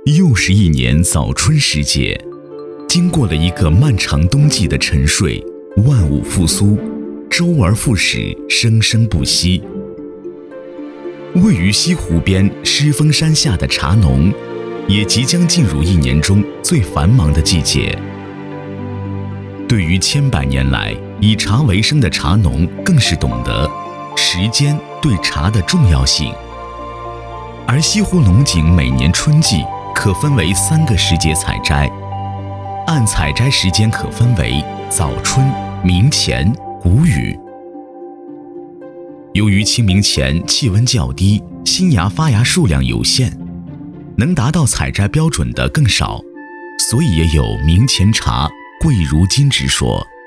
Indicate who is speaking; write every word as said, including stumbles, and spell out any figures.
Speaker 1: 又是一年早春时节，经过了一个漫长冬季的沉睡，万物复苏，周而复始，生生不息。位于西湖边狮峰山下的茶农，也即将进入一年中最繁忙的季节。对于千百年来以茶为生的茶农，更是懂得时间对茶的重要性。而西湖龙井每年春季可分为三个时节采摘，按采摘时间可分为早春、明前、谷雨。由于清明前气温较低，新芽发芽数量有限，能达到采摘标准的更少，所以也有明前茶贵如金之说。